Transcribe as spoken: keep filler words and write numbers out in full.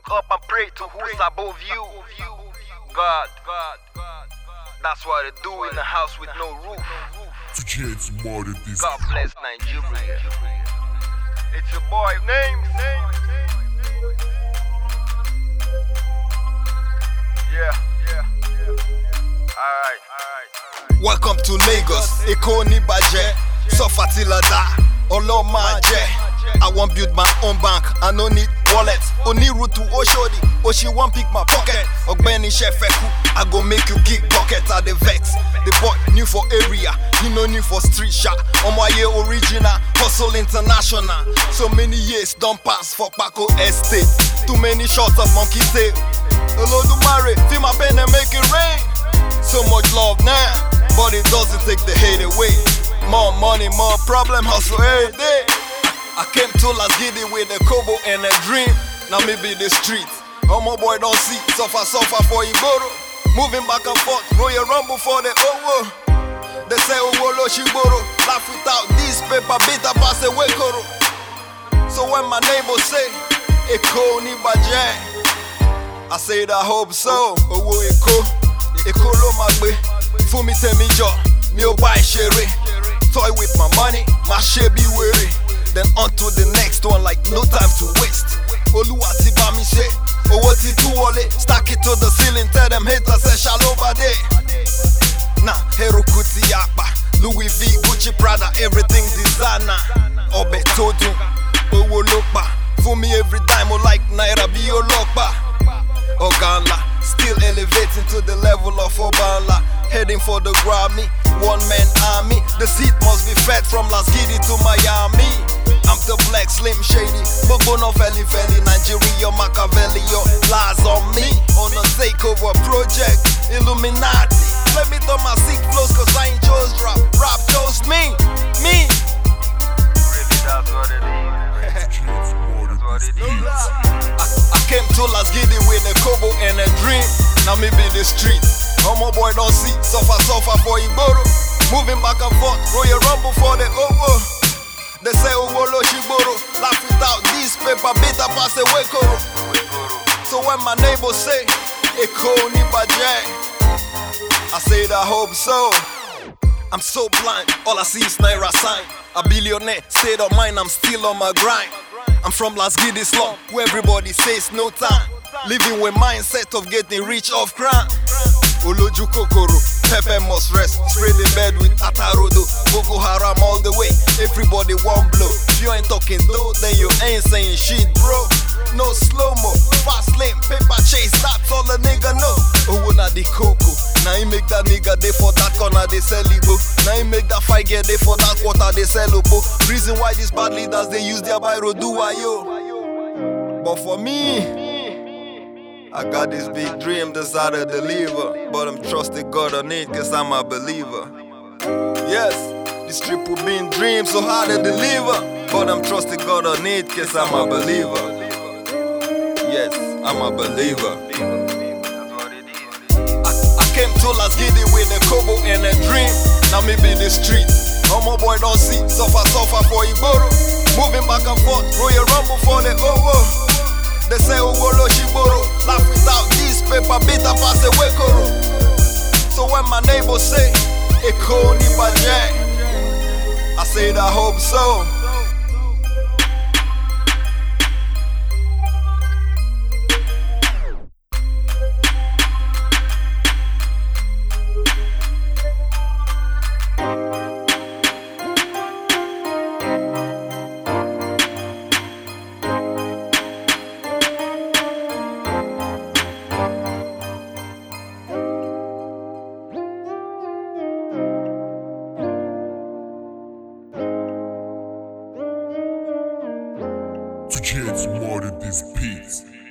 Look up and pray to who's above you. God, God, that's what they do in a house with no roof. God bless Nigeria. It's your boy name. Yeah, yeah, yeah. Alright, alright. Welcome to Lagos. Eko ni baje, suffer till I die. Olo maje. I want build my own bank. I no need wallet. Only route to Oshodi. Oh, she want pick my pocket. Ogbeni Shefeku. I go make you kick pocket at the vex. The boy new for area. He no new for street shot. On my year original. Hustle international. So many years don't pass for Paco Estate. Too many shots of monkey tail. Hello to marry. Feel my pen and make it rain. So much love now, but it doesn't take the hate away. More money, more problem, hustle every day. I came to Las Giddy with a kobo and a dream. Now me be the street. Oh my boy don't see, suffer, suffer for Iboro. Moving back and forth, Royal Rumble for the Owo. They say Owolo Shiboro. Laugh without this paper, bitter pass away koro. So when my neighbors say, Eko ni baje, I said I hope so. Owo Eko, Eko lo magbe. Fumi tell me jo, me o buy shere. Toy with my money, my share be weary. Then on to the next one like no time to waste. Oluwati ba mi se, owo ti tu wole. Stack it to the ceiling, tell them haters say shalom bade. Nah, Hero Kuti Yakba, Louis V, Gucci, Prada, everything designer. Obe Todu, Owo Lokba. For me every time I like Naira be your Lokba. Oganla, still elevating to the level of Obanla. Heading for the Grammy, one man army. The seat must be fed from Las Giddy to Miami. I'm the black slim shady, Bobono Feli Feli, Nigeria Machiavelli. Lies on me, on a takeover project, Illuminati. Let me throw my sick flows cause I ain't chose rap, rap chose me, me. Really, that's what it is. That's what it is. I, I came to Las Giddy with a kobo and a dream. Now me be the street. Oh my boy don't see, suffer, suffer for Iboro. Moving back and forth, Royal Rumble for the Owo. They say Owolo Shiboro. Laugh without this paper, bitter pass away koro. So when my neighbors say, Eko ni baje, I said I hope so. I'm so blind, all I see is Naira sign. A billionaire, state of mind, I'm still on my grind. I'm from Las Giddy slum, where everybody says no time. Living with mindset of getting rich off crime. Oloju Kokoro, Pepe must rest. Spray the bed with Atarodo. Boko Haram all the way, everybody one blow. If you ain't talking though, then you ain't saying shit, bro. No slow-mo, fast lane, paper chase, that's all a nigga know. Oh, na the coco. Now he make that nigga day for that corner, they sell Igbo. Now he make that fight get day for that quarter, they sell Obo. Reason why these bad leaders, they use their biro, do I yo. But for me, I got this big dream that's how to deliver. But I'm trusting God on it cause I'm a believer. Yes, this trip will be in dreams so hard to deliver. But I'm trusting God on it cause I'm a believer. Yes, I'm a believer. I, I came to Las Giddy with a kobo and a dream. Now me be the street. Oh my boy don't see, suffer, suffer for Iboro. Moving back and forth, Royal Rumble for the Owo. They say Owolo Shiboro. Laugh without this paper, bitter pass away koro. So when my neighbors say, Eko ni baje, I said I hope so. Kids more than this piece.